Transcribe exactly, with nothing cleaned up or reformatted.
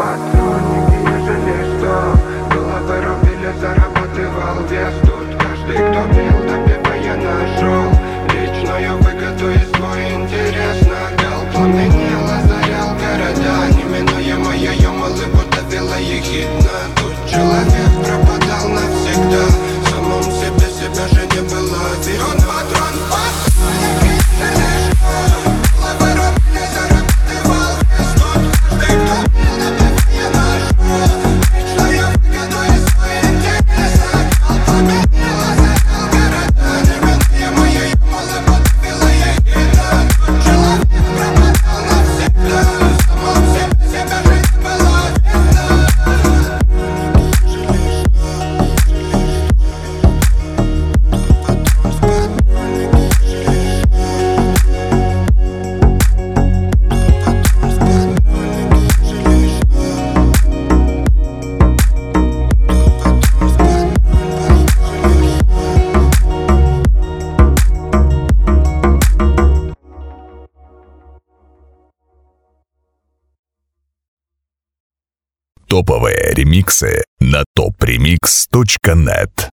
патронники, ежели что. Головы рубили, заработывал вес. Тут каждый, кто пил, допивая нашел личную выгоду и свой интерес. Нагал, пламенел, озарял города. Неминуемая юмолы, будто вела ехидна. Тут человек пропадал навсегда. В самом себе себя же не было видно. Патрон, патрон, ежели что. Головы рубили, заработывал вес. Тут каждый, кто пил, допивая нашел личную выгоду и свой интерес. Нагал, пламенел, озарял города. Неминуемая юмолы, будто вела ехидна. Тут человек пропадал навсегда. В самом себе себя же не было видно. Топовые ремиксы на топ ремикс точка нет.